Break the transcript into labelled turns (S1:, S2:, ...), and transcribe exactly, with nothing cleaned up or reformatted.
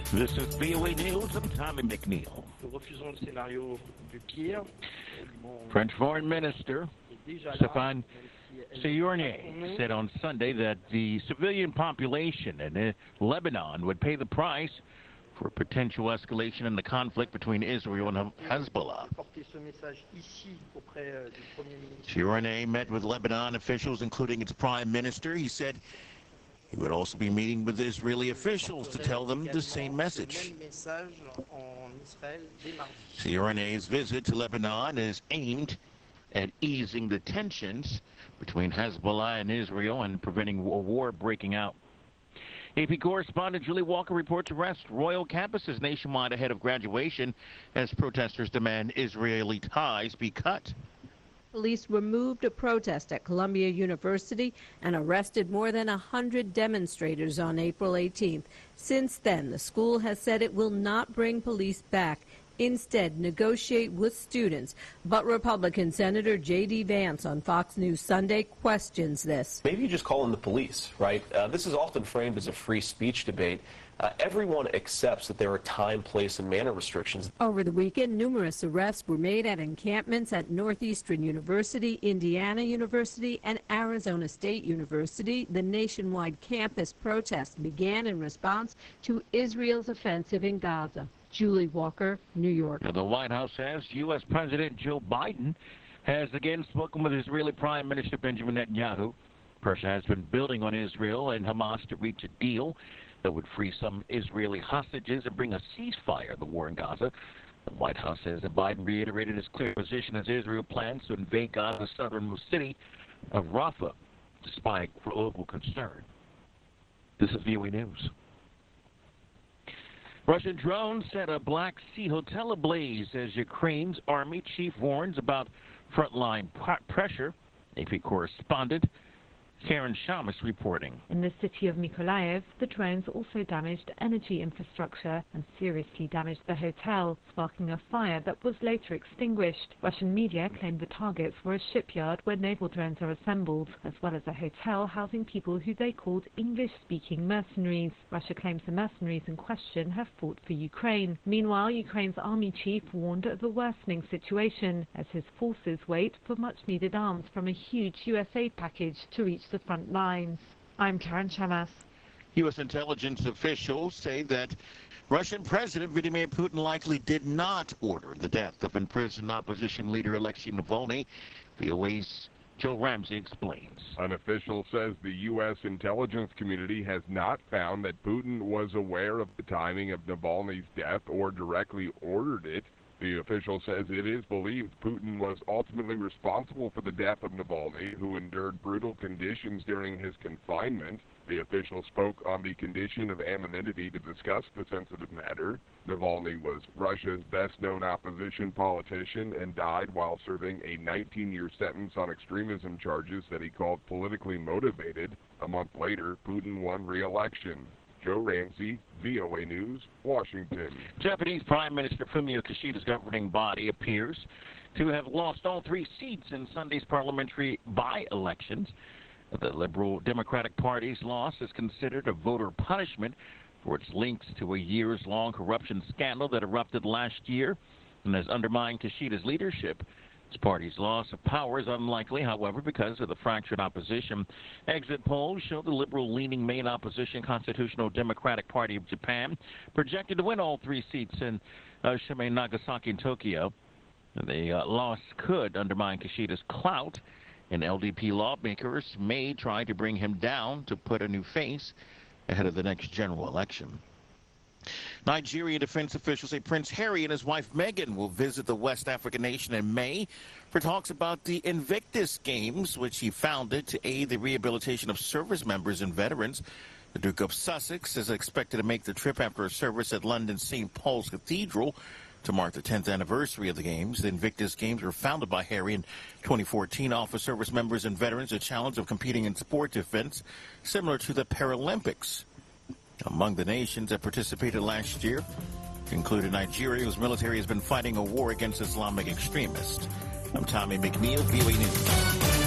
S1: This is V O A News. I'm Tommy McNeil. French Foreign Minister Stéphane Séjourné said on Sunday that the civilian population in Lebanon would pay the price for a potential escalation in the conflict between Israel and Hezbollah. Séjourné met with Lebanon officials, including its prime minister. He said he would also be meeting with Israeli officials to tell them the same message. Séjourné's visit to Lebanon is aimed at easing the tensions between Hezbollah and Israel and preventing a war breaking out. A P correspondent Julie Walker reports arrest royal campuses nationwide ahead of graduation as protesters demand Israeli ties be cut.
S2: Police removed a protest at Columbia University and arrested more than one hundred demonstrators on April eighteenth. Since then, the school has said it will not bring police back, instead negotiate with students. But Republican Senator J D Vance on Fox News Sunday questions this.
S3: Maybe you just call in the police, right? Uh, this is often framed as a free speech debate. Uh, everyone accepts that there are time, place, and manner restrictions.
S2: Over the weekend, numerous arrests were made at encampments at Northeastern University, Indiana University, and Arizona State University. The nationwide campus protest began in response to Israel's offensive in Gaza. Julie Walker, New York.
S1: Now, the White House says U S President Joe Biden has again spoken with Israeli Prime Minister Benjamin Netanyahu. Pressure has been building on Israel and Hamas to reach a deal that would free some Israeli hostages and bring a ceasefire of the war in Gaza. The White House says that Biden reiterated his clear position as Israel plans to invade Gaza's southernmost city of Rafah, despite global concern. This is V O A News. Russian drones set a Black Sea hotel ablaze as Ukraine's army chief warns about frontline pressure. A P correspondent Karen Shamus reporting.
S4: In the city of Mykolaiv, the drones also damaged energy infrastructure and seriously damaged the hotel, sparking a fire that was later extinguished. Russian media claimed the targets were a shipyard where naval drones are assembled, as well as a hotel housing people who they called English-speaking mercenaries. Russia claims the mercenaries in question have fought for Ukraine. Meanwhile, Ukraine's army chief warned of a worsening situation as his forces wait for much-needed arms from a huge U S aid package to reach the front lines. I'm Karen Shamas.
S1: U S intelligence officials say that Russian President Vladimir Putin likely did not order the death of imprisoned opposition leader Alexei Navalny. V O A's Joe Ramsey explains.
S5: An official says the U S intelligence community has not found that Putin was aware of the timing of Navalny's death or directly ordered it. The official says it is believed Putin was ultimately responsible for the death of Navalny, who endured brutal conditions during his confinement. The official spoke on the condition of anonymity to discuss the sensitive matter. Navalny was Russia's best-known opposition politician and died while serving a nineteen-year sentence on extremism charges that he called politically motivated. A month later, Putin won re-election. Joe Ramsey, V O A News, Washington.
S1: Japanese Prime Minister Fumio Kishida's governing body appears to have lost all three seats in Sunday's parliamentary by-elections. The Liberal Democratic Party's loss is considered a voter punishment for its links to a years-long corruption scandal that erupted last year and has undermined Kishida's leadership. His party's loss of power is unlikely, however, because of the fractured opposition. Exit polls show the liberal-leaning main opposition Constitutional Democratic Party of Japan projected to win all three seats in uh, Shimei, Nagasaki, and Tokyo. The uh, loss could undermine Kishida's clout, and L D P lawmakers may try to bring him down to put a new face ahead of the next general election. Nigerian defense officials say Prince Harry and his wife Meghan will visit the West African nation in May for talks about the Invictus Games, which he founded to aid the rehabilitation of service members and veterans. The Duke of Sussex is expected to make the trip after a service at London's Saint Paul's Cathedral to mark the tenth anniversary of the Games. The Invictus Games were founded by Harry in twenty fourteen, offer service members and veterans a challenge of competing in sport events similar to the Paralympics. Among the nations that participated last year included Nigeria, whose military has been fighting a war against Islamic extremists. I'm Tommy McNeil, V O A News.